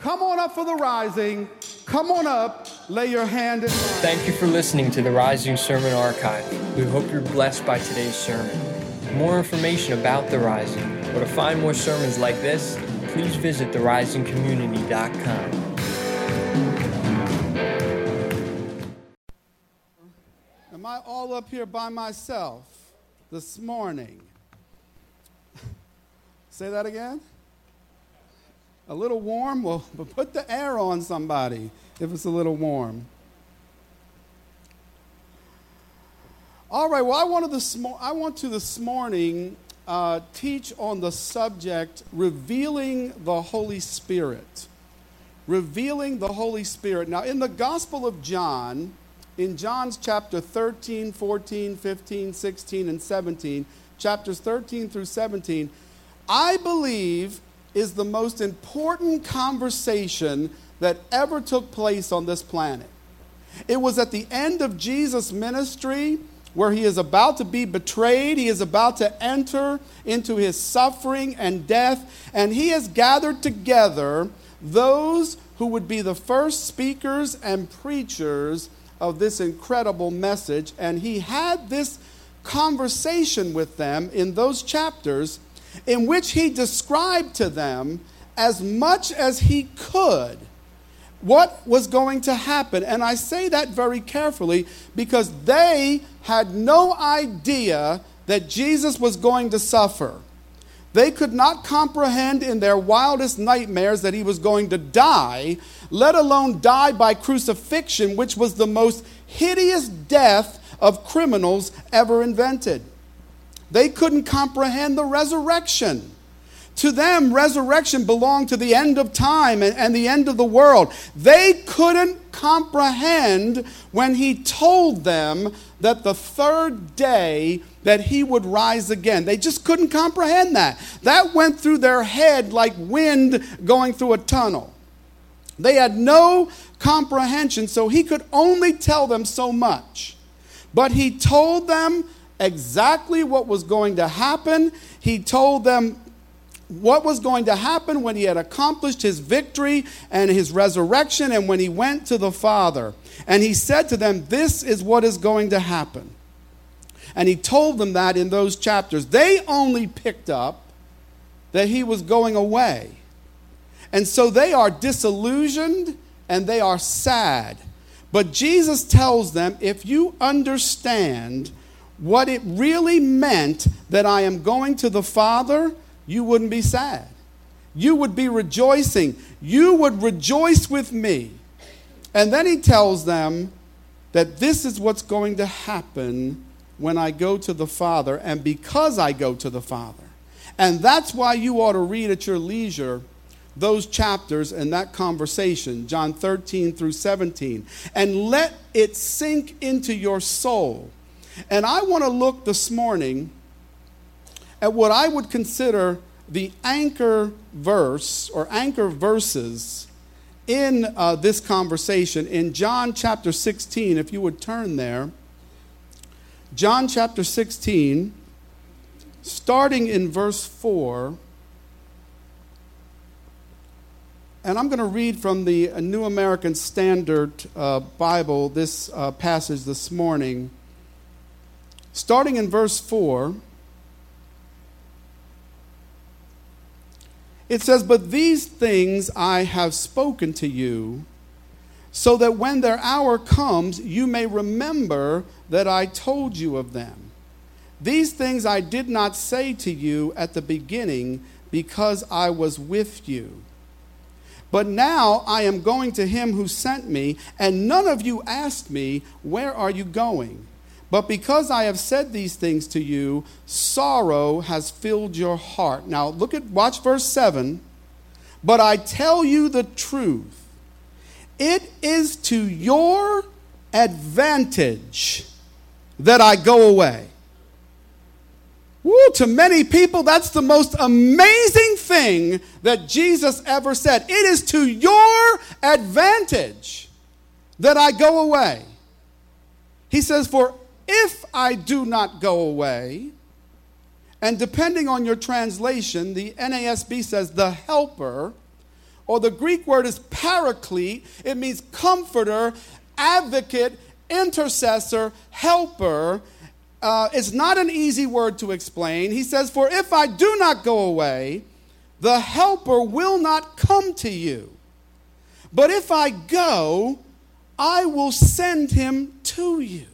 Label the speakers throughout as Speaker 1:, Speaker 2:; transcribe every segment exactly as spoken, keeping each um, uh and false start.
Speaker 1: Come on up for the rising. Come on up. Lay your hand in mine.
Speaker 2: Thank you for listening to the Rising Sermon Archive. We hope you're blessed by today's sermon. For more information about The Rising, or to find more sermons like this, please visit the rising community dot com.
Speaker 1: Am I all up here by myself this morning? Say that again? A little warm? Well, put the air on somebody if it's a little warm. All right, well, I, wanted this mo- I want to this morning uh, teach on the subject, revealing the Holy Spirit. Revealing the Holy Spirit. Now, in the Gospel of John, in John's chapter thirteen, fourteen, fifteen, sixteen, and seventeen, chapters thirteen through seventeen, I believe is the most important conversation that ever took place on this planet. It was at the end of Jesus' ministry where he is about to be betrayed. He is about to enter into his suffering and death, and he has gathered together those who would be the first speakers and preachers of this incredible message. And he had this conversation with them in those chapters in which he described to them as much as he could what was going to happen. And I say that very carefully because they had no idea that Jesus was going to suffer. They could not comprehend in their wildest nightmares that he was going to die, let alone die by crucifixion, which was the most hideous death of criminals ever invented. They couldn't comprehend the resurrection. To them, resurrection belonged to the end of time and, and the end of the world. They couldn't comprehend when he told them that the third day that he would rise again. They just couldn't comprehend that. That went through their head like wind going through a tunnel. They had no comprehension, so he could only tell them so much. But he told them exactly what was going to happen. He told them what was going to happen when he had accomplished his victory and his resurrection and when he went to the Father. And he said to them, this is what is going to happen. And he told them that in those chapters. They only picked up that he was going away. And so they are disillusioned and they are sad. But Jesus tells them, if you understand what it really meant that I am going to the Father, you wouldn't be sad. You would be rejoicing. You would rejoice with me. And then he tells them that this is what's going to happen when I go to the Father and because I go to the Father. And that's why you ought to read at your leisure those chapters and that conversation, John thirteen through seventeen, and let it sink into your soul. And I want to look this morning at what I would consider the anchor verse or anchor verses in uh, this conversation in John chapter sixteen, if you would turn there. John chapter sixteen, starting in verse four. And I'm going to read from the New American Standard uh, Bible this uh, passage this morning. Starting in verse four, it says, but these things I have spoken to you, so that when their hour comes, you may remember that I told you of them. These things I did not say to you at the beginning, because I was with you. But now I am going to him who sent me, and none of you asked me, where are you going? But because I have said these things to you, sorrow has filled your heart. Now look at, watch verse seven. But I tell you the truth. It is to your advantage that I go away. Woo, to many people, that's the most amazing thing that Jesus ever said. It is to your advantage that I go away. He says, for if I do not go away, and depending on your translation, the N A S B says the helper or the Greek word is paraclete. It means comforter, advocate, intercessor, helper. Uh, it's not an easy word to explain. He says, for if I do not go away, the helper will not come to you. But if I go, I will send him to you.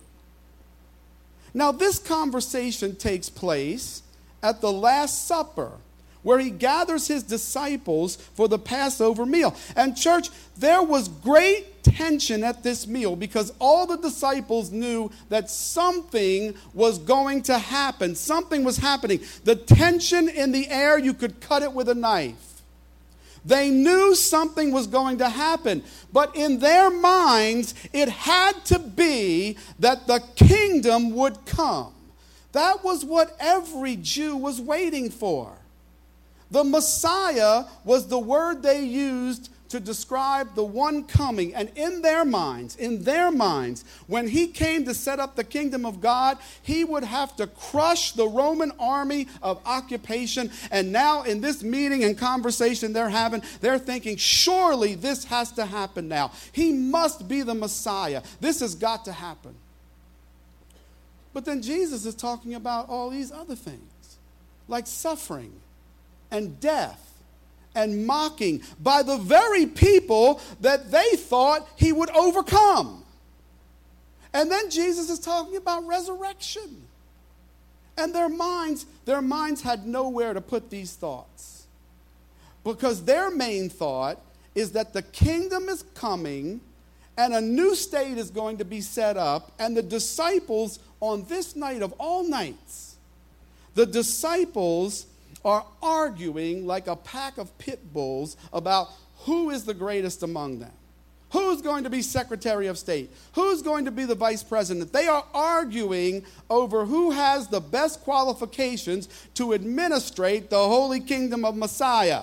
Speaker 1: Now, this conversation takes place at the Last Supper, where he gathers his disciples for the Passover meal. And church, there was great tension at this meal because all the disciples knew that something was going to happen. Something was happening. The tension in the air, you could cut it with a knife. They knew something was going to happen, but in their minds, it had to be that the kingdom would come. That was what every Jew was waiting for. The Messiah was the word they used to describe the one coming. And in their minds, in their minds, when he came to set up the kingdom of God, he would have to crush the Roman army of occupation. And now in this meeting and conversation they're having, they're thinking, surely this has to happen now. He must be the Messiah. This has got to happen. But then Jesus is talking about all these other things, like suffering and death and mocking by the very people that they thought he would overcome. And then Jesus is talking about resurrection. And their minds, their minds had nowhere to put these thoughts. Because their main thought is that the kingdom is coming and a new state is going to be set up, and the disciples on this night of all nights, the disciples are arguing like a pack of pit bulls about who is the greatest among them. Who's going to be Secretary of State? Who's going to be the Vice President? They are arguing over who has the best qualifications to administrate the holy kingdom of Messiah.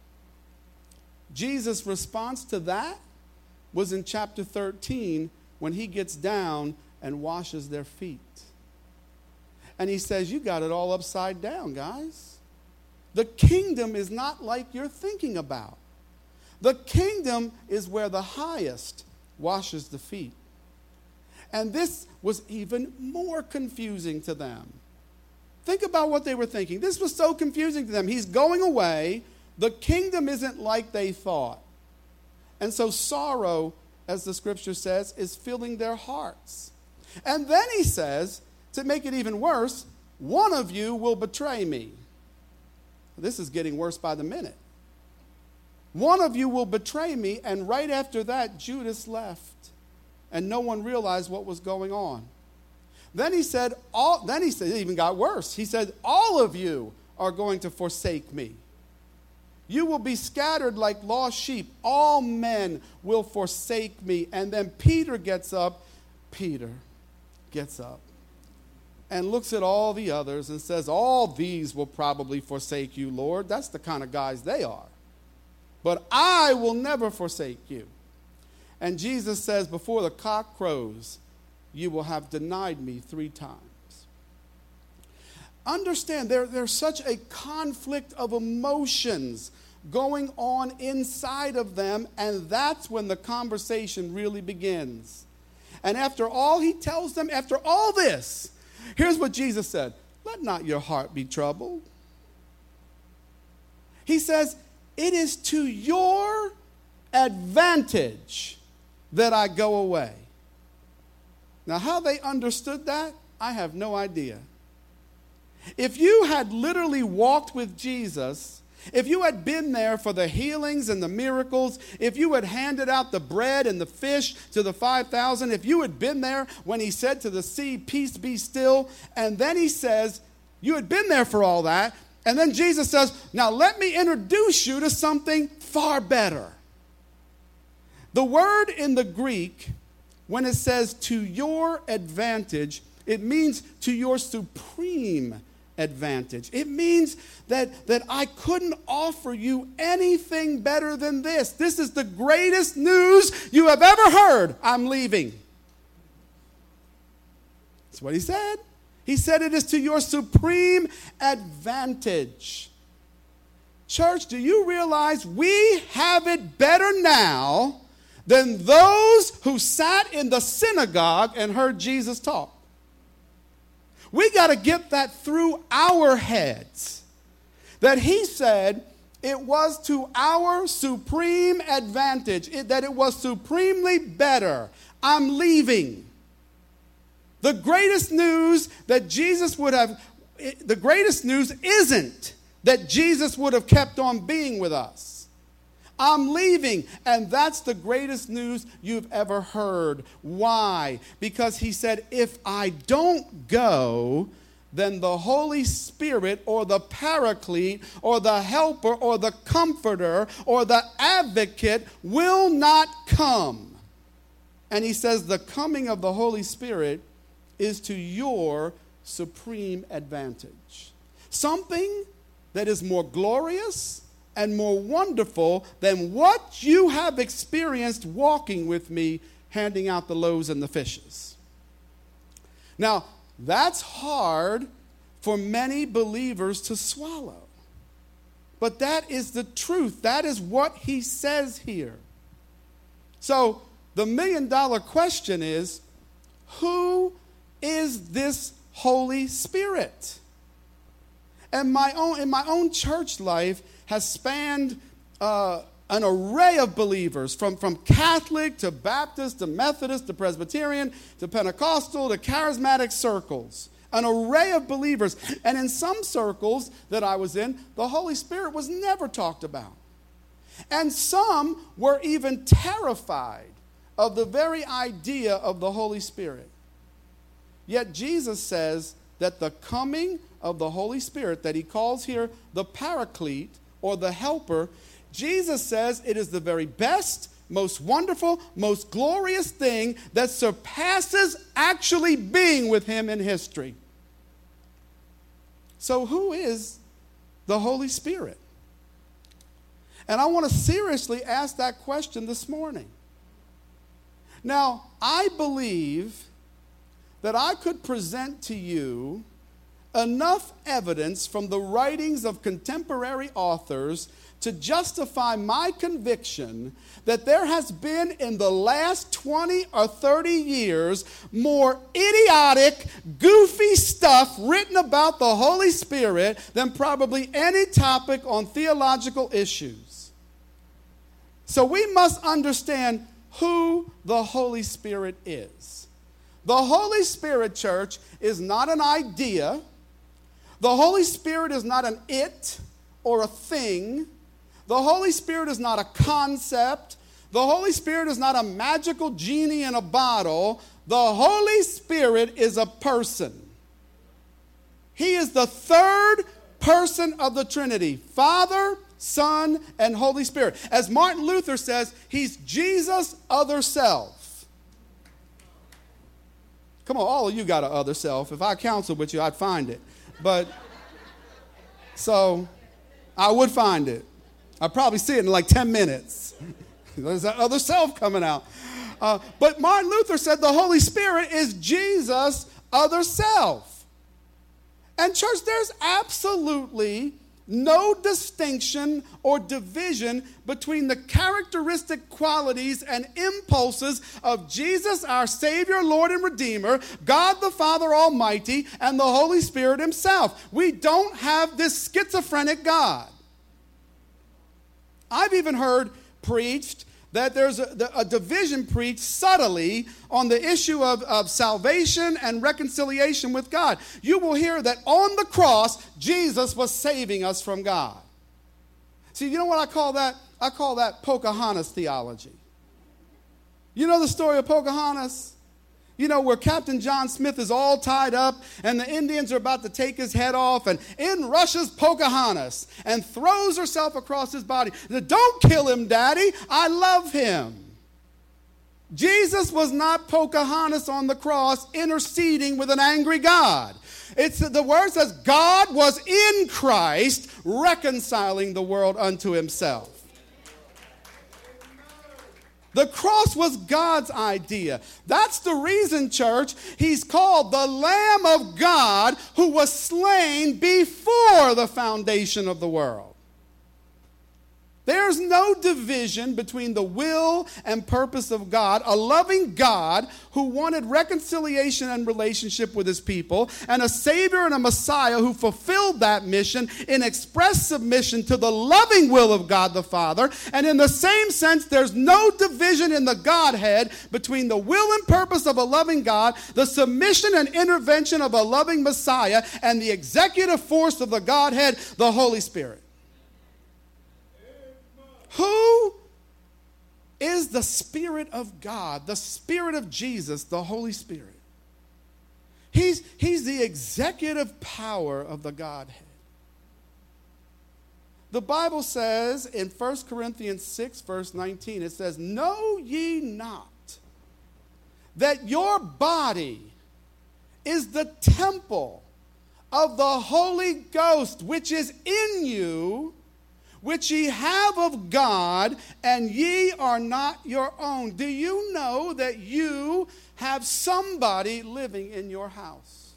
Speaker 1: Jesus' response to that was in chapter thirteen when he gets down and washes their feet. And he says, you got it all upside down, guys. The kingdom is not like you're thinking about. The kingdom is where the highest washes the feet. And this was even more confusing to them. Think about what they were thinking. This was so confusing to them. He's going away. The kingdom isn't like they thought. And so sorrow, as the scripture says, is filling their hearts. And then he says, to make it even worse, one of you will betray me. This is getting worse by the minute. One of you will betray me, and right after that, Judas left, and no one realized what was going on. Then he said, all, then he said, it even got worse. He said, all of you are going to forsake me. You will be scattered like lost sheep. All men will forsake me. And then Peter gets up. Peter gets up and looks at all the others and says, all these will probably forsake you, Lord. That's the kind of guys they are. But I will never forsake you. And Jesus says, before the cock crows, you will have denied me three times. Understand, there, there's such a conflict of emotions going on inside of them, and that's when the conversation really begins. And after all he tells them, after all this, here's what Jesus said, let not your heart be troubled. He says, it is to your advantage that I go away. Now, how they understood that, I have no idea. If you had literally walked with Jesus, if you had been there for the healings and the miracles, if you had handed out the bread and the fish to the five thousand, if you had been there when he said to the sea, peace be still, and then he says, you had been there for all that, and then Jesus says, now let me introduce you to something far better. The word in the Greek, when it says to your advantage, it means to your supreme advantage. It means that, that I couldn't offer you anything better than this. This is the greatest news you have ever heard. I'm leaving. That's what he said. He said it is to your supreme advantage. Church, do you realize we have it better now than those who sat in the synagogue and heard Jesus talk? We got to get that through our heads, that he said it was to our supreme advantage, it, that it was supremely better. I'm leaving. The greatest news that Jesus would have, the greatest news isn't that Jesus would have kept on being with us. I'm leaving, and that's the greatest news you've ever heard. Why? Because he said, if I don't go, then the Holy Spirit or the Paraclete or the Helper or the Comforter or the Advocate will not come. And he says the coming of the Holy Spirit is to your supreme advantage. Something that is more glorious and more wonderful than what you have experienced walking with me, handing out the loaves and the fishes. Now, that's hard for many believers to swallow. But that is the truth. That is what he says here. So, the million dollar question is, who is this Holy Spirit? And my own, in my own church life has spanned uh, an array of believers, from, from Catholic to Baptist to Methodist to Presbyterian to Pentecostal to charismatic circles. An array of believers. And in some circles that I was in, the Holy Spirit was never talked about. And some were even terrified of the very idea of the Holy Spirit. Yet Jesus says that the coming of the Holy Spirit, that he calls here the Paraclete or the Helper, Jesus says it is the very best, most wonderful, most glorious thing that surpasses actually being with him in history. So who is the Holy Spirit? And I want to seriously ask that question this morning. Now, I believe that I could present to you enough evidence from the writings of contemporary authors to justify my conviction that there has been in the last twenty or thirty years more idiotic, goofy stuff written about the Holy Spirit than probably any topic on theological issues. So we must understand who the Holy Spirit is. The Holy Spirit, church, is not an idea. The Holy Spirit is not an it or a thing. The Holy Spirit is not a concept. The Holy Spirit is not a magical genie in a bottle. The Holy Spirit is a person. He is the third person of the Trinity, Father, Son, and Holy Spirit. As Martin Luther says, he's Jesus' other self. Come on, all of you got an other self. If I counseled with you, I'd find it. But, so, I would find it. I'd probably see it in like ten minutes. There's that other self coming out. Uh, but Martin Luther said the Holy Spirit is Jesus' other self. And church, there's absolutely no distinction or division between the characteristic qualities and impulses of Jesus, our Savior, Lord, and Redeemer, God the Father Almighty, and the Holy Spirit himself. We don't have this schizophrenic God. I've even heard preached that there's a, a division preached subtly on the issue of, of salvation and reconciliation with God. You will hear that on the cross, Jesus was saving us from God. See, you know what I call that? I call that Pocahontas theology. You know the story of Pocahontas? You know, where Captain John Smith is all tied up and the Indians are about to take his head off, and in rushes Pocahontas and throws herself across his body. Don't kill him, Daddy. I love him. Jesus was not Pocahontas on the cross interceding with an angry God. It's the word says God was in Christ reconciling the world unto himself. The cross was God's idea. That's the reason, church, he's called the Lamb of God who was slain before the foundation of the world. There's no division between the will and purpose of God, a loving God who wanted reconciliation and relationship with his people, and a Savior and a Messiah who fulfilled that mission in express submission to the loving will of God the Father. And in the same sense, there's no division in the Godhead between the will and purpose of a loving God, the submission and intervention of a loving Messiah, and the executive force of the Godhead, the Holy Spirit. Who is the Spirit of God, the Spirit of Jesus, the Holy Spirit? He's, he's the executive power of the Godhead. The Bible says in First Corinthians six, verse nineteen, it says, "Know ye not that your body is the temple of the Holy Ghost, which is in you, which ye have of God, and ye are not your own." Do you know that you have somebody living in your house?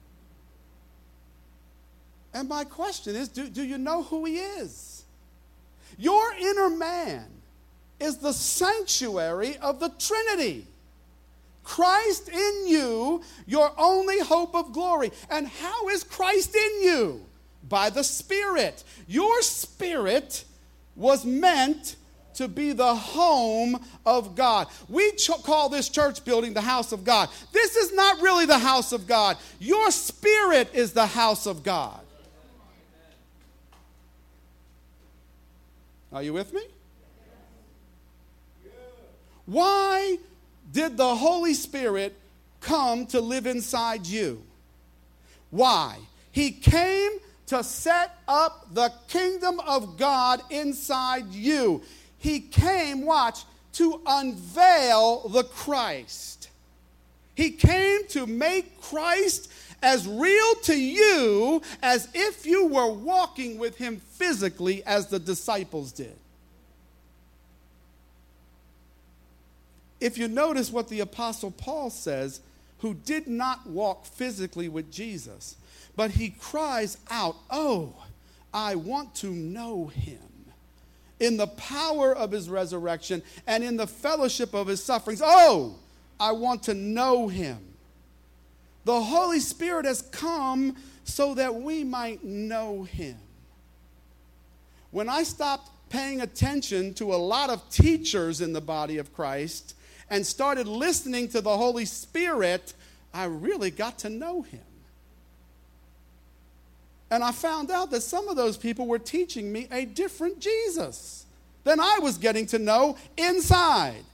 Speaker 1: And my question is, do, do you know who he is? Your inner man is the sanctuary of the Trinity. Christ in you, your only hope of glory. And how is Christ in you? By the Spirit. Your spirit was meant to be the home of God. We ch- call this church building the house of God. This is not really the house of God. Your spirit is the house of God. Are you with me? Why did the Holy Spirit come to live inside you? Why? He came to set up the kingdom of God inside you. He came, watch, to unveil the Christ. He came to make Christ as real to you as if you were walking with him physically, as the disciples did. If you notice what the Apostle Paul says, who did not walk physically with Jesus, but he cries out, "Oh, I want to know him in the power of his resurrection and in the fellowship of his sufferings. Oh, I want to know him." The Holy Spirit has come so that we might know him. When I stopped paying attention to a lot of teachers in the body of Christ and started listening to the Holy Spirit, I really got to know him. And I found out that some of those people were teaching me a different Jesus than I was getting to know inside.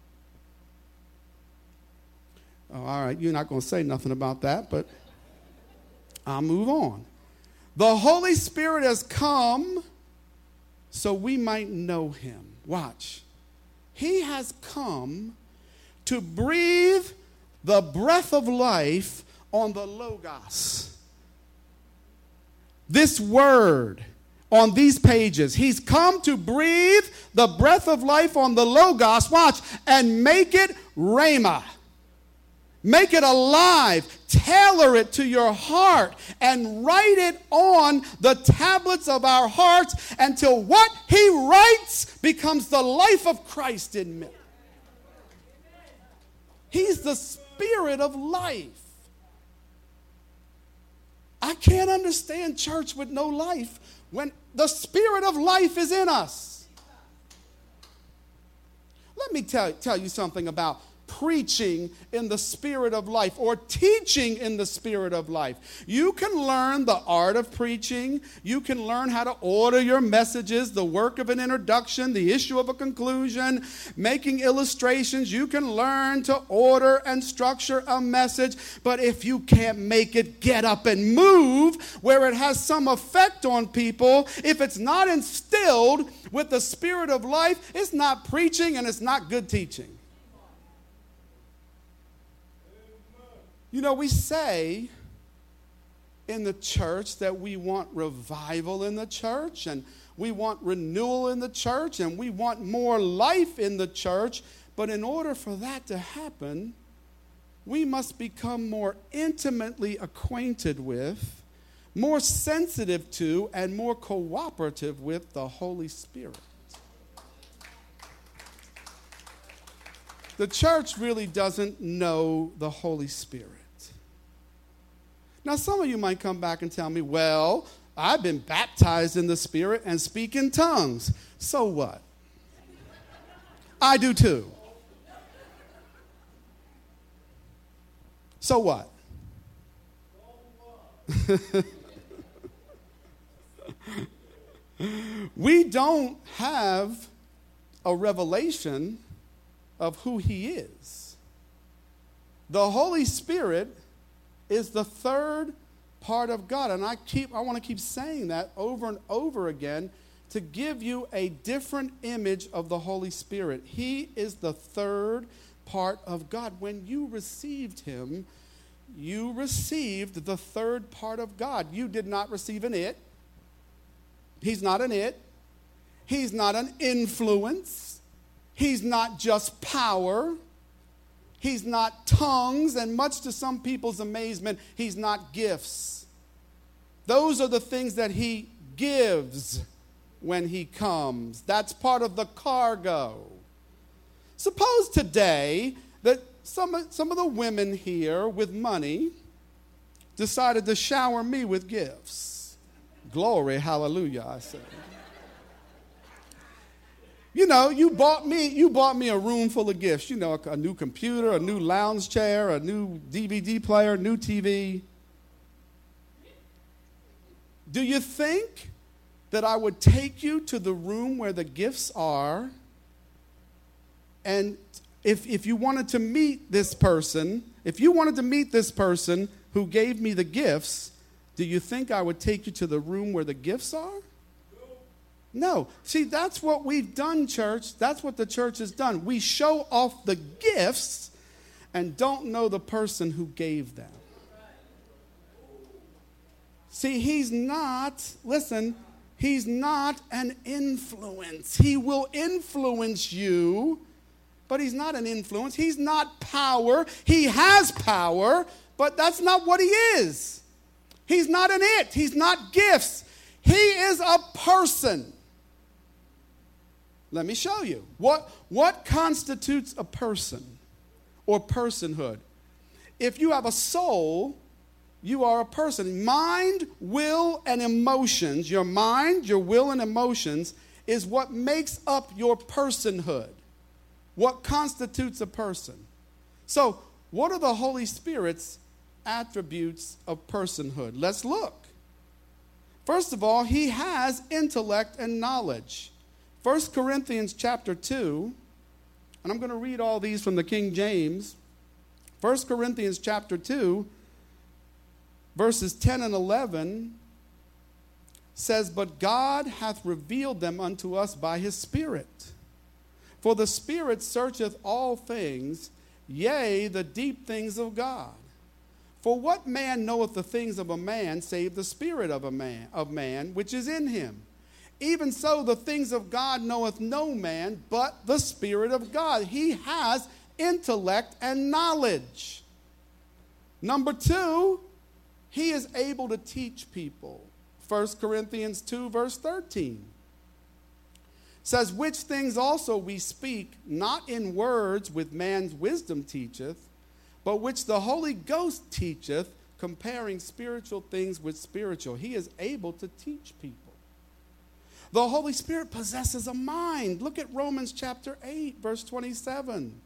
Speaker 1: Oh, all right, you're not going to say nothing about that, but I'll move on. The Holy Spirit has come so we might know him. Watch. He has come to breathe the breath of life on the Logos. This word on these pages. He's come to breathe the breath of life on the Logos, watch, and make it Rhema. Make it alive. Tailor it to your heart and write it on the tablets of our hearts until what he writes becomes the life of Christ in me. He's the Spirit of life. I can't understand church with no life when the Spirit of life is in us. Let me tell, tell you something about preaching in the spirit of life, or teaching in the spirit of life. You can learn the art of preaching. You can learn how to order your messages, the work of an introduction, the issue of a conclusion, making illustrations. You can learn to order and structure a message, but if you can't make it get up and move where it has some effect on people, if it's not instilled with the spirit of life, it's not preaching and it's not good teaching. You know, we say in the church that we want revival in the church, and we want renewal in the church, and we want more life in the church. But in order for that to happen, we must become more intimately acquainted with, more sensitive to, and more cooperative with the Holy Spirit. the church really doesn't know the Holy Spirit. Now, some of you might come back and tell me, well, I've been baptized in the Spirit and speak in tongues. So what? I do too. So what? We don't have a revelation of who he is. The Holy Spirit is the third part of God. And I keep I want to keep saying that over and over again to give you a different image of the Holy Spirit. He is the third part of God. When you received him, you received the third part of God. You did not receive an it. He's not an it. He's not an influence. He's not just power. He's not tongues, and much to some people's amazement, he's not gifts. Those are the things that he gives when he comes. That's part of the cargo. Suppose today that some, some of the women here with money decided to shower me with gifts. Glory, hallelujah, I say. You know, you bought me, you bought me a room full of gifts. You know, a, a new computer, a new lounge chair, a new D V D player, new T V. Do you think that I would take you to the room where the gifts are? And if, if you wanted to meet this person, if you wanted to meet this person who gave me the gifts, do you think I would take you to the room where the gifts are? No. See, that's what we've done, church. That's what the church has done. We show off the gifts and don't know the person who gave them. See, he's not, listen, he's not an influence. He will influence you, but he's not an influence. He's not power. He has power, but that's not what he is. He's not an it. He's not gifts. He is a person. Let me show you. What, what constitutes a person or personhood? If you have a soul, you are a person. Mind, will, and emotions, your mind, your will, and emotions is what makes up your personhood. What constitutes a person. So, what are the Holy Spirit's attributes of personhood? Let's look. First of all, he has intellect and knowledge. First Corinthians chapter two, and I'm going to read all these from the King James. First Corinthians chapter two, verses ten and eleven says, "But God hath revealed them unto us by his Spirit. For the Spirit searcheth all things, yea, the deep things of God. For what man knoweth the things of a man, save the spirit of a man, of man which is in him? Even so, the things of God knoweth no man, but the Spirit of God." He has intellect and knowledge. Number two, he is able to teach people. First Corinthians two, verse thirteen says, "Which things also we speak, not in words with man's wisdom teacheth, but which the Holy Ghost teacheth, comparing spiritual things with spiritual." He is able to teach people. The Holy Spirit possesses a mind. Look at Romans chapter eight, verse twenty-seven.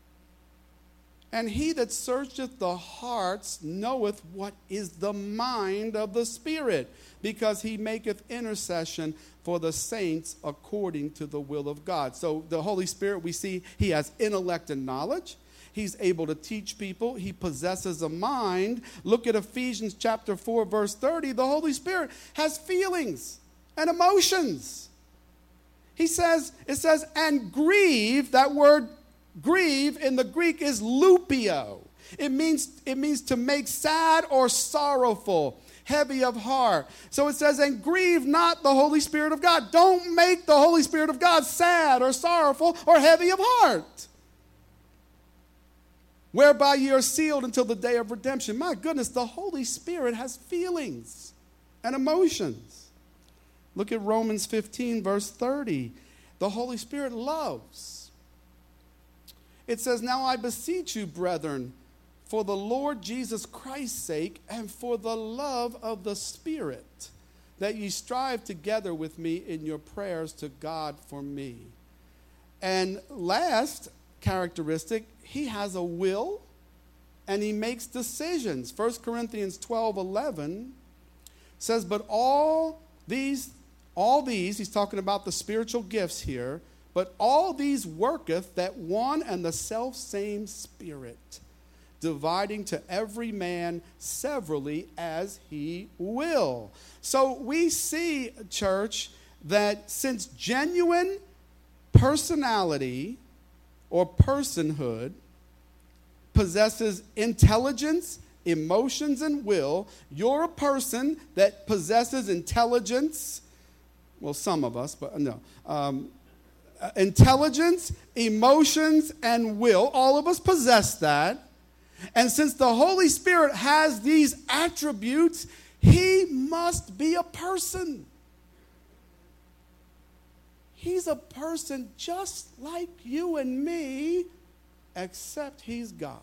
Speaker 1: "And he that searcheth the hearts knoweth what is the mind of the Spirit, because he maketh intercession for the saints according to the will of God." So the Holy Spirit, we see he has intellect and knowledge. He's able to teach people. He possesses a mind. Look at Ephesians chapter four, verse thirty. The Holy Spirit has feelings and emotions. He says, it says, "And grieve," that word grieve in the Greek is lupio. It means, it means to make sad or sorrowful, heavy of heart. So it says, "And grieve not the Holy Spirit of God." Don't make the Holy Spirit of God sad or sorrowful or heavy of heart. "Whereby ye are sealed until the day of redemption." My goodness, the Holy Spirit has feelings and emotions. Look at Romans fifteen, verse thirty. The Holy Spirit loves. It says, now I beseech you, brethren, for the Lord Jesus Christ's sake and for the love of the Spirit, that ye strive together with me in your prayers to God for me. And last characteristic, he has a will and he makes decisions. First Corinthians twelve eleven says, but all these, all these, he's talking about the spiritual gifts here, but all these worketh that one and the selfsame Spirit, dividing to every man severally as he will. So we see, church, that since genuine personality or personhood possesses intelligence, emotions, and will, you're a person that possesses intelligence. Well, some of us, but no. Um, intelligence, emotions, and will. All of us possess that. And since the Holy Spirit has these attributes, he must be a person. He's a person just like you and me, except he's God.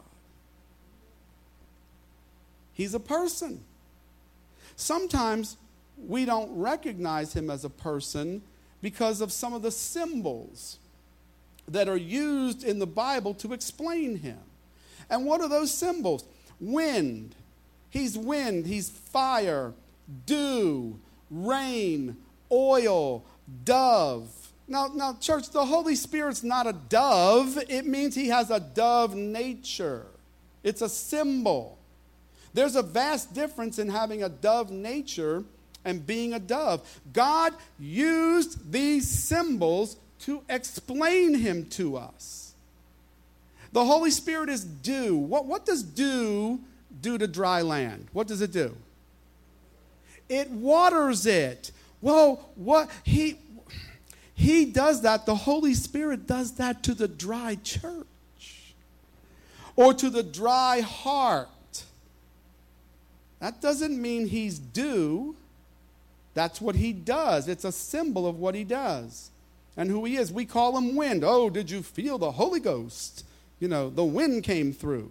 Speaker 1: He's a person. Sometimes we don't recognize him as a person because of some of the symbols that are used in the Bible to explain him. And what are those symbols? Wind. He's wind. He's fire, dew, rain, oil, dove. Now, now, church, the Holy Spirit's not a dove. It means he has a dove nature. It's a symbol. There's a vast difference in having a dove nature and being a dove. God used these symbols to explain him to us. The Holy Spirit is dew. What, what does dew do to dry land? What does it do? It waters it. Well, what he he does that. The Holy Spirit does that to the dry church or to the dry heart. That doesn't mean he's dew. That's what he does. It's a symbol of what he does and who he is. We call him wind. Oh, did you feel the Holy Ghost? You know, the wind came through.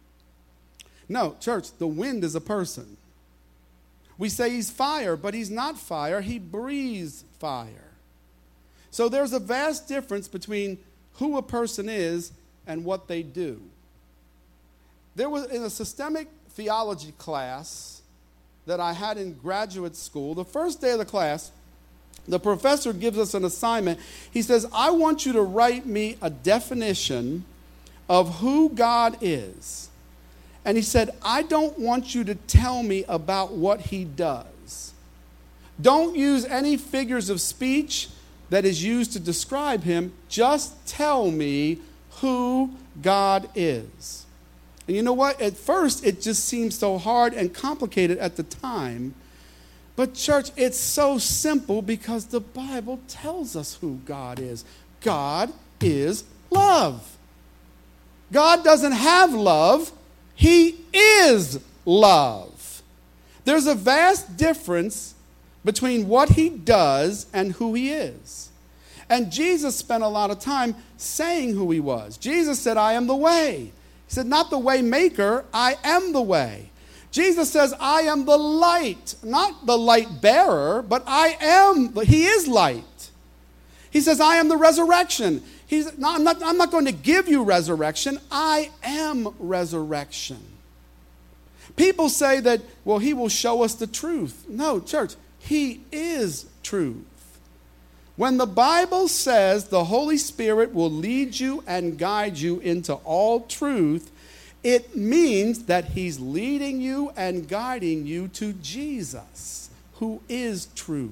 Speaker 1: No, church, the wind is a person. We say he's fire, but he's not fire. He breathes fire. So there's a vast difference between who a person is and what they do. There was, in a systemic theology class that I had in graduate school, the first day of the class, the professor gives us an assignment. He says, I want you to write me a definition of who God is. And he said, I don't want you to tell me about what he does. Don't use any figures of speech that is used to describe him. Just tell me who God is. And you know what? At first, it just seems so hard and complicated at the time. But church, it's so simple because the Bible tells us who God is. God is love. God doesn't have love. He is love. There's a vast difference between what he does and who he is. And Jesus spent a lot of time saying who he was. Jesus said, I am the way. He said, not the way maker, I am the way. Jesus says, I am the light, not the light bearer, but I am, but he is light. He says, I am the resurrection. He's, no, I'm not, I'm not going to give you resurrection. I am resurrection. People say that, well, he will show us the truth. No, church, he is truth. When the Bible says the Holy Spirit will lead you and guide you into all truth, it means that he's leading you and guiding you to Jesus, who is truth.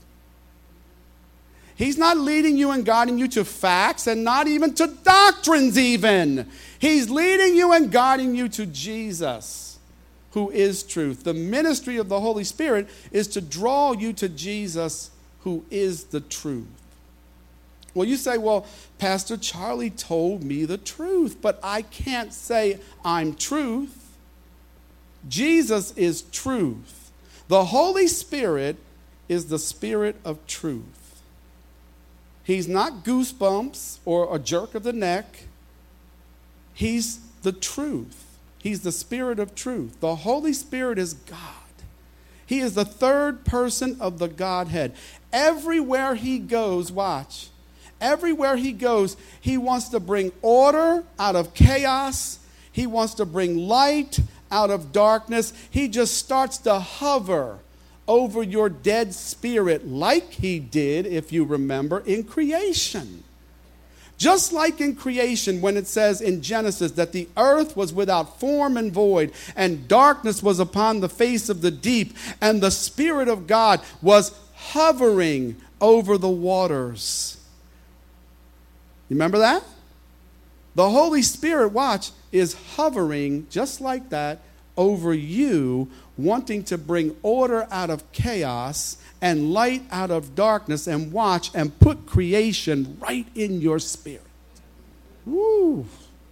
Speaker 1: He's not leading you and guiding you to facts and not even to doctrines even. He's leading you and guiding you to Jesus, who is truth. The ministry of the Holy Spirit is to draw you to Jesus, who is the truth. Well, you say, well, Pastor Charlie told me the truth, but I can't say I'm truth. Jesus is truth. The Holy Spirit is the Spirit of truth. He's not goosebumps or a jerk of the neck. He's the truth. He's the Spirit of truth. The Holy Spirit is God. He is the third person of the Godhead. Everywhere he goes, watch, everywhere he goes, he wants to bring order out of chaos. He wants to bring light out of darkness. He just starts to hover over your dead spirit like he did, if you remember, in creation. Just like in creation, when it says in Genesis that the earth was without form and void, and darkness was upon the face of the deep, and the Spirit of God was hovering over the waters. You remember that? The Holy Spirit, watch, is hovering just like that over you, wanting to bring order out of chaos and light out of darkness, and watch and put creation right in your spirit. Woo.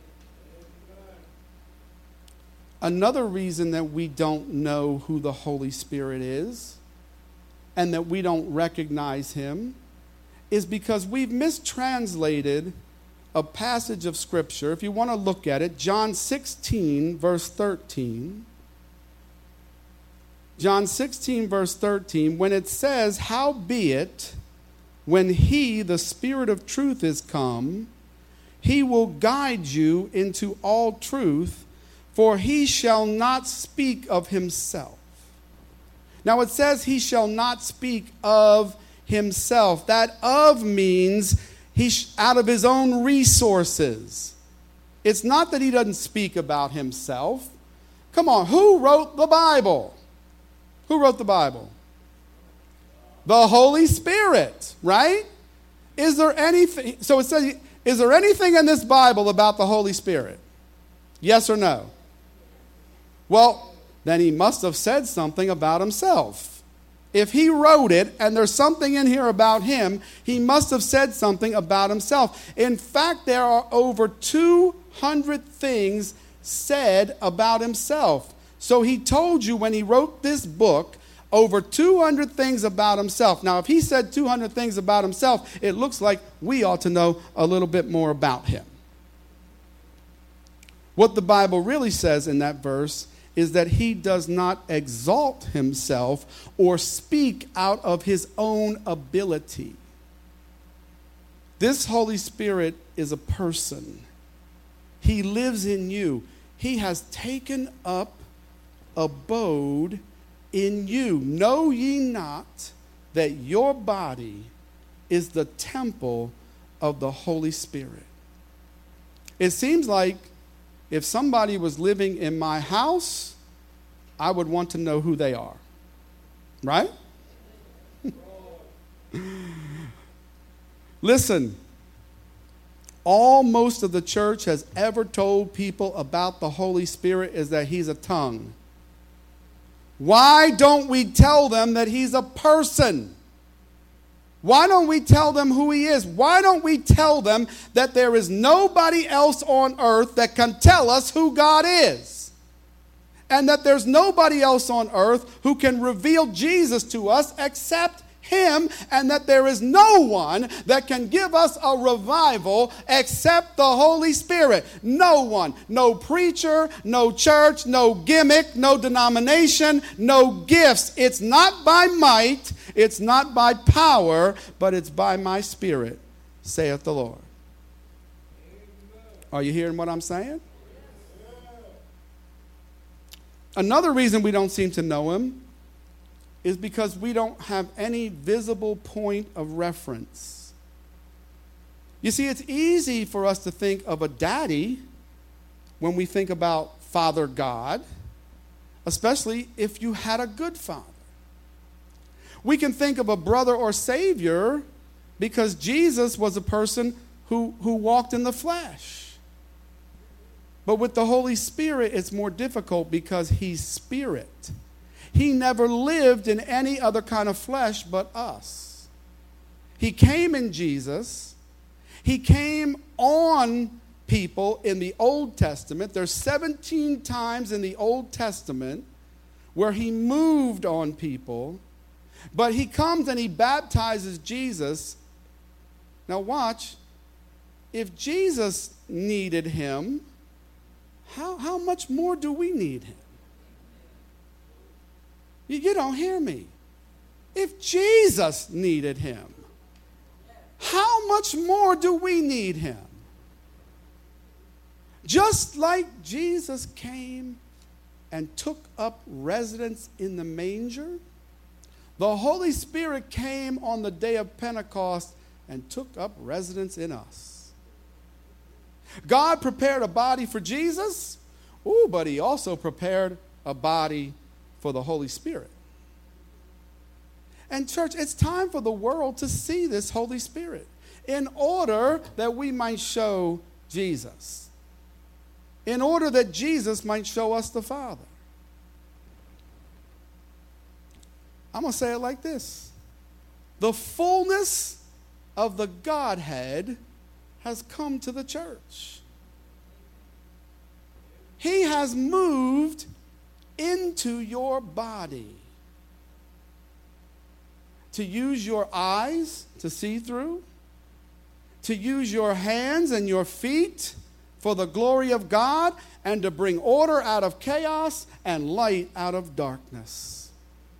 Speaker 1: Another reason that we don't know who the Holy Spirit is and that we don't recognize him is because we've mistranslated a passage of Scripture. If you want to look at it, John sixteen, verse thirteen. John sixteen, verse thirteen, when it says, "Howbeit, when he, the Spirit of truth, is come, he will guide you into all truth, for he shall not speak of himself." Now it says he shall not speak of himself. That "of" means he's out of his own resources. It's not that he doesn't speak about himself. Come on, who wrote the Bible? Who wrote the Bible? The Holy Spirit, right? Is there anything, so it says, is there anything in this Bible about the Holy Spirit? Yes or no? Well, then he must have said something about himself. If he wrote it and there's something in here about him, he must have said something about himself. In fact, there are over two hundred things said about himself. So he told you when he wrote this book over two hundred things about himself. Now, if he said two hundred things about himself, it looks like we ought to know a little bit more about him. What the Bible really says in that verse is that he does not exalt himself or speak out of his own ability. This Holy Spirit is a person. He lives in you. He has taken up abode in you. Know ye not that your body is the temple of the Holy Spirit? It seems like if somebody was living in my house, I would want to know who they are. Right? Listen, all most of the church has ever told people about the Holy Spirit is that he's a tongue. Why don't we tell them that he's a person? Why don't we tell them who he is? Why don't we tell them that there is nobody else on earth that can tell us who God is? And that there's nobody else on earth who can reveal Jesus to us except him, and that there is no one that can give us a revival except the Holy Spirit. No one. No preacher, no church, no gimmick, no denomination, no gifts. It's not by might, it's not by power, but it's by my Spirit, saith the Lord. Are you hearing what I'm saying? Another reason we don't seem to know him is because we don't have any visible point of reference. You see, it's easy for us to think of a daddy when we think about Father God, especially if you had a good father. We can think of a brother or savior because Jesus was a person who, who walked in the flesh. But with the Holy Spirit, it's more difficult because he's spirit. He never lived in any other kind of flesh but us. He came in Jesus. He came on people in the Old Testament. There's seventeen times in the Old Testament where he moved on people. But he comes and he baptizes Jesus. Now watch. If Jesus needed him, how, how much more do we need him? You, you don't hear me. If Jesus needed him, how much more do we need him? Just like Jesus came and took up residence in the manger, the Holy Spirit came on the day of Pentecost and took up residence in us. God prepared a body for Jesus, ooh, but he also prepared a body for the Holy Spirit. And church, it's time for the world to see this Holy Spirit in order that we might show Jesus. In order that Jesus might show us the Father. I'm going to say it like this. The fullness of the Godhead has come to the church. He has moved into your body. To use your eyes to see through, to use your hands and your feet for the glory of God, and to bring order out of chaos and light out of darkness.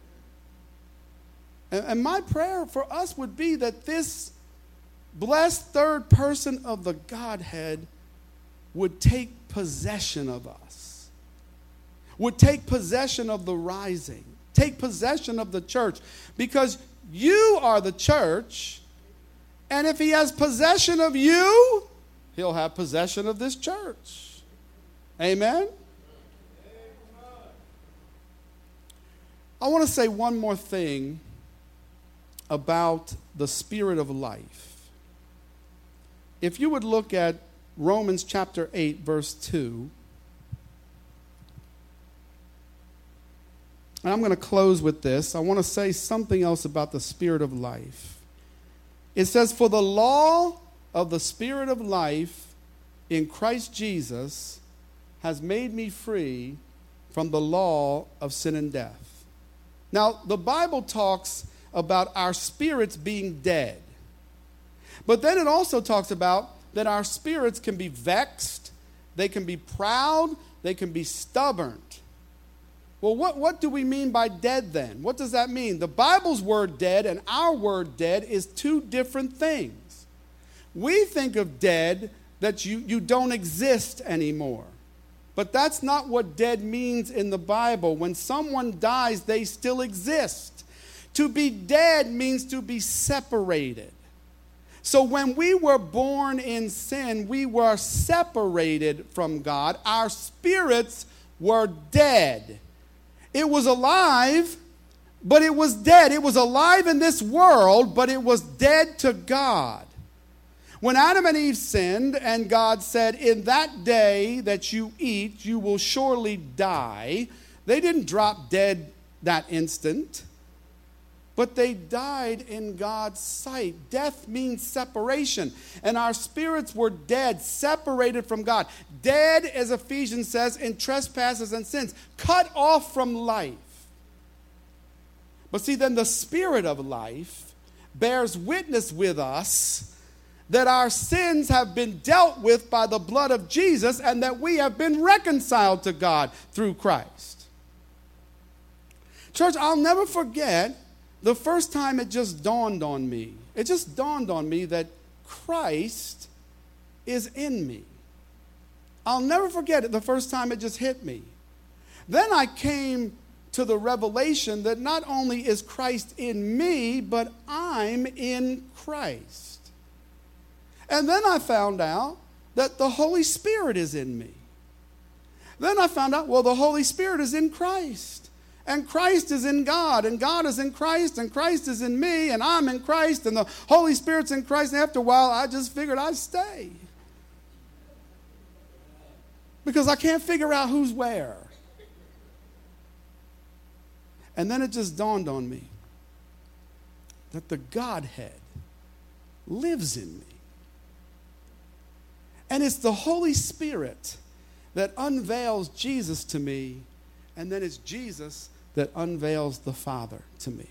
Speaker 1: And, and my prayer for us would be that this blessed third person of the Godhead would take possession of us, would take possession of the rising, take possession of the church, because you are the church, and if he has possession of you, he'll have possession of this church. Amen? I want to say one more thing about the Spirit of life. If you would look at Romans chapter eight, verse two. And I'm going to close with this. I want to say something else about the Spirit of life. It says, for the law of the Spirit of life in Christ Jesus has made me free from the law of sin and death. Now, the Bible talks about our spirits being dead. But then it also talks about that our spirits can be vexed, they can be proud, they can be stubborn. Well, what, what do we mean by dead then? What does that mean? The Bible's word dead and our word dead is two different things. We think of dead that you, you don't exist anymore. But that's not what dead means in the Bible. When someone dies, they still exist. To be dead means to be separated. So when we were born in sin, we were separated from God. Our spirits were dead. It was alive, but it was dead. It was alive in this world, but it was dead to God. When Adam and Eve sinned, and God said, in that day that you eat, you will surely die, they didn't drop dead that instant, but they died in God's sight. Death means separation, and our spirits were dead, separated from God. Dead, as Ephesians says, in trespasses and sins, cut off from life. But see, then the Spirit of life bears witness with us that our sins have been dealt with by the blood of Jesus and that we have been reconciled to God through Christ. Church, I'll never forget the first time it just dawned on me. It just dawned on me that Christ is in me. I'll never forget it the first time it just hit me. Then I came to the revelation that not only is Christ in me, but I'm in Christ. And then I found out that the Holy Spirit is in me. Then I found out, well, the Holy Spirit is in Christ. And Christ is in God, and God is in Christ, and Christ is in me, and I'm in Christ, and the Holy Spirit's in Christ. And after a while, I just figured I'd stay. Because I can't figure out who's where. And then it just dawned on me that the Godhead lives in me. And it's the Holy Spirit that unveils Jesus to me, and then it's Jesus that unveils the Father to me.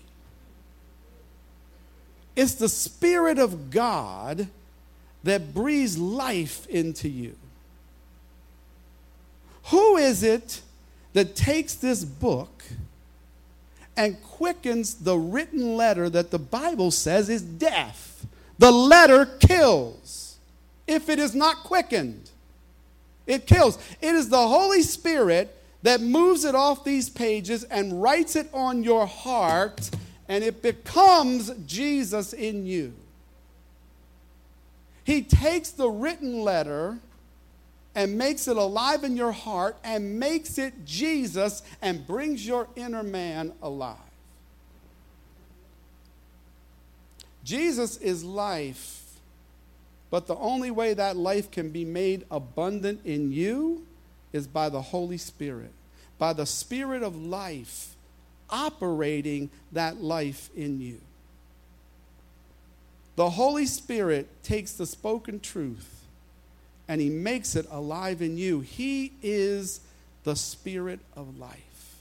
Speaker 1: It's the Spirit of God that breathes life into you. Who is it that takes this book and quickens the written letter that the Bible says is death? The letter kills if it is not quickened. It kills. It is the Holy Spirit that moves it off these pages and writes it on your heart, and it becomes Jesus in you. He takes the written letter and makes it alive in your heart and makes it Jesus and brings your inner man alive. Jesus is life. But the only way that life can be made abundant in you is by the Holy Spirit, by the Spirit of life operating that life in you. The Holy Spirit takes the spoken truth and he makes it alive in you. He is the Spirit of life.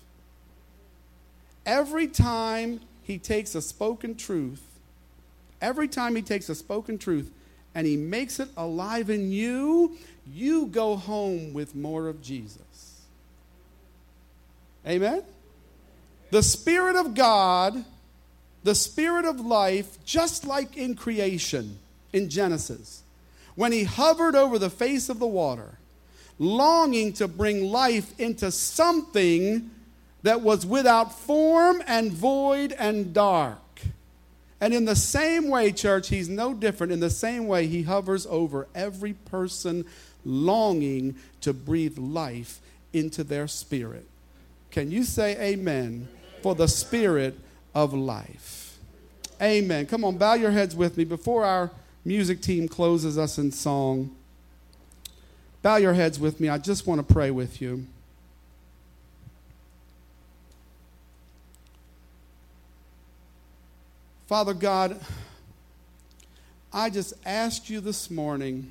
Speaker 1: Every time he takes a spoken truth, every time he takes a spoken truth, and he makes it alive in you, you go home with more of Jesus. Amen? The Spirit of God, the Spirit of life, just like in creation, in Genesis, when he hovered over the face of the water, longing to bring life into something that was without form and void and dark. And in the same way, church, he's no different. In the same way, he hovers over every person longing to breathe life into their spirit. Can you say amen for the Spirit of life? Amen. Come on, bow your heads with me before our music team closes us in song. Bow your heads with me. I just want to pray with you. Father God, I just asked you this morning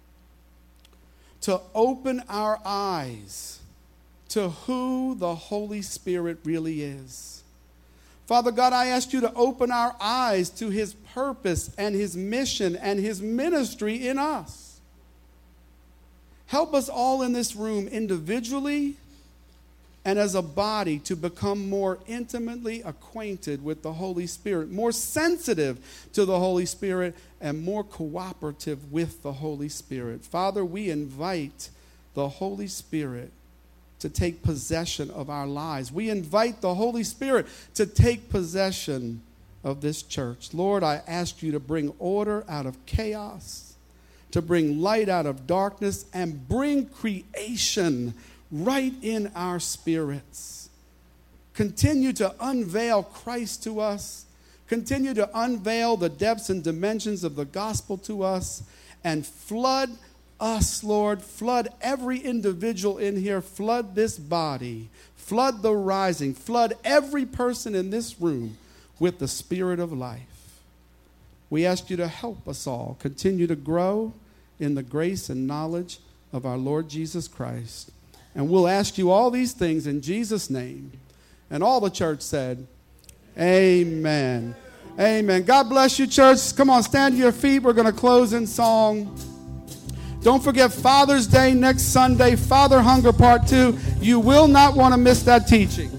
Speaker 1: to open our eyes to who the Holy Spirit really is. Father God, I asked you to open our eyes to his purpose and his mission and his ministry in us. Help us all in this room individually and as a body to become more intimately acquainted with the Holy Spirit, more sensitive to the Holy Spirit, and more cooperative with the Holy Spirit. Father, we invite the Holy Spirit to take possession of our lives. We invite the Holy Spirit to take possession of this church. Lord, I ask you to bring order out of chaos, to bring light out of darkness, and bring creation right in our spirits. Continue to unveil Christ to us. Continue to unveil the depths and dimensions of the gospel to us, and flood us, Lord. Flood every individual in here. Flood this body. Flood the rising. Flood every person in this room with the Spirit of life. We ask you to help us all continue to grow in the grace and knowledge of our Lord Jesus Christ. And we'll ask you all these things in Jesus' name. And all the church said, amen. Amen. God bless you, church. Come on, stand to your feet. We're going to close in song. Don't forget Father's Day next Sunday, Father Hunger Part two. You will not want to miss that teaching.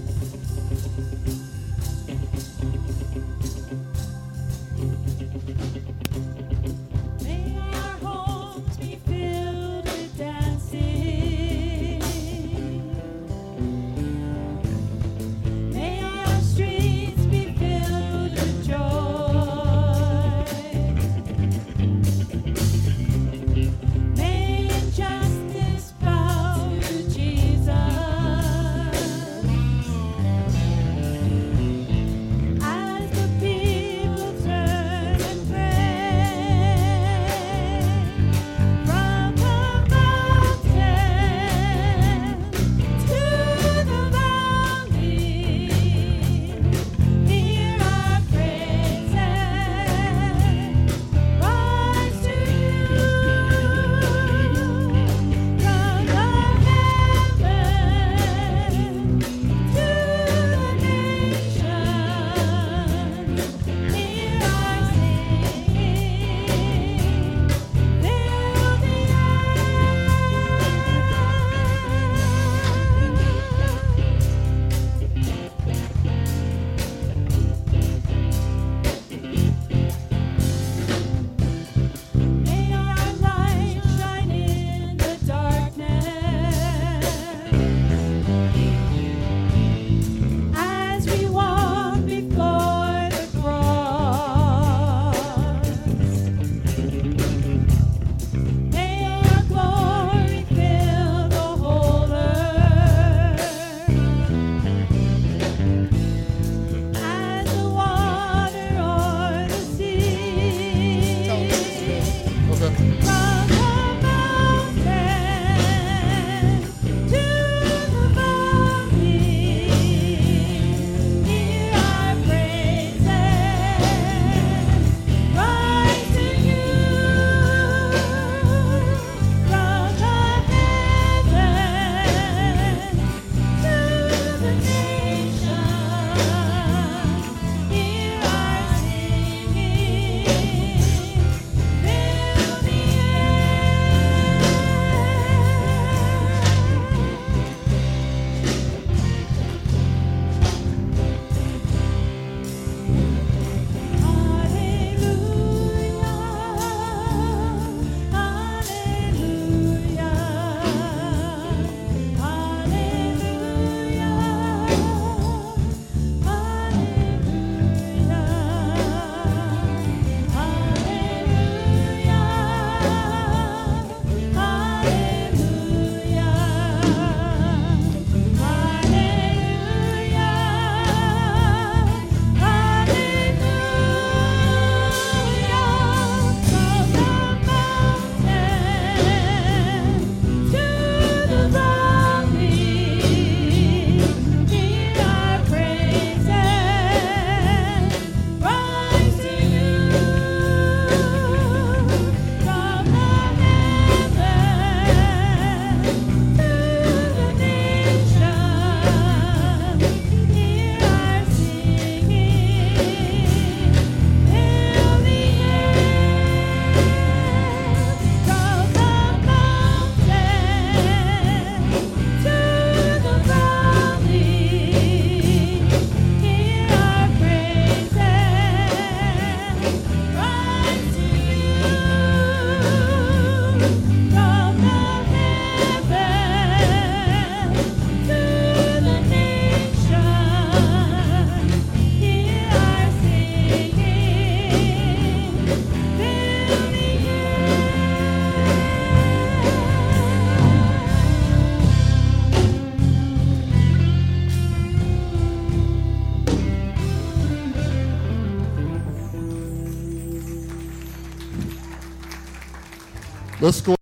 Speaker 1: Let's go.